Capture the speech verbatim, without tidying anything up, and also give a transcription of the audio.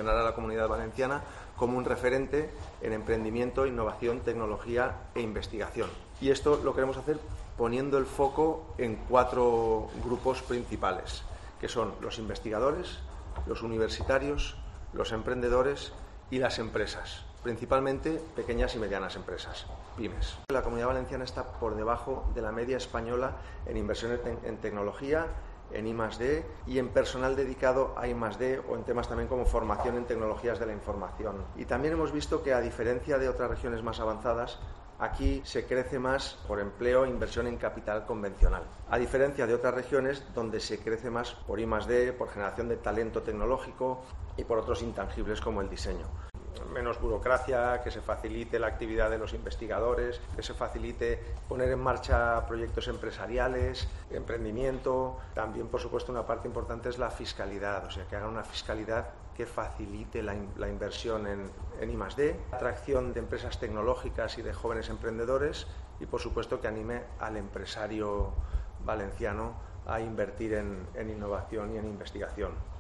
posicionar a la Comunidad Valenciana como un referente en emprendimiento, innovación, tecnología e investigación. Y esto lo queremos hacer poniendo el foco en cuatro grupos principales, que son los investigadores, los universitarios, los emprendedores y las empresas, principalmente pequeñas y medianas empresas, pymes. La Comunidad Valenciana está por debajo de la media española en inversiones en tecnología, en I más D y en personal dedicado a I más D o en temas también como formación en tecnologías de la información. Y también hemos visto que, a diferencia de otras regiones más avanzadas, aquí se crece más por empleo e inversión en capital convencional, a diferencia de otras regiones donde se crece más por I más D, por generación de talento tecnológico y por otros intangibles como el diseño. Menos burocracia, que se facilite la actividad de los investigadores, que se facilite poner en marcha proyectos empresariales, emprendimiento. También, por supuesto, una parte importante es la fiscalidad, o sea, que hagan una fiscalidad que facilite la, in la inversión en, en I más D, atracción de empresas tecnológicas y de jóvenes emprendedores y, por supuesto, que anime al empresario valenciano a invertir en, en innovación y en investigación.